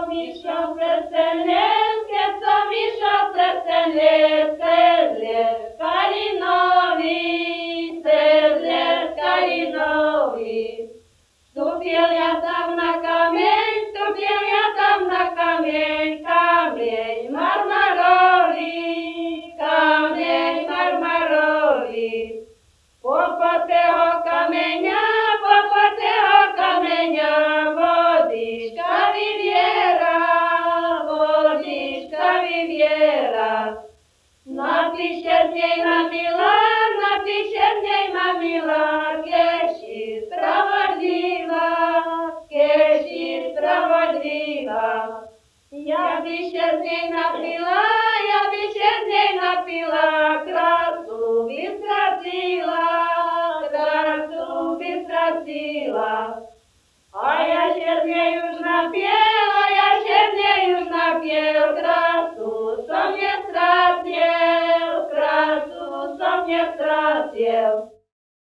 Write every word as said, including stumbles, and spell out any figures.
мішав престенецьке, то мішав престенецьке, Калінові, селе Калінові. Ступил я там на камень, ступил я там на камень, камень мармаровий, камень мармаровий. Попо того каменя, попо того каменя, водичка вів'єра, водичка вів'єра. На тисяча дней мамила, на тисяча дней мамила, кеші справедлива, кеші справедлива. Я би ще дней напила, я би ще дней напила, красу би стратила, красу би стратила. А я ще з нею ж нап'єла, я ще з нею ж нап'єл, красу сам не стратил, красу сам не стратил.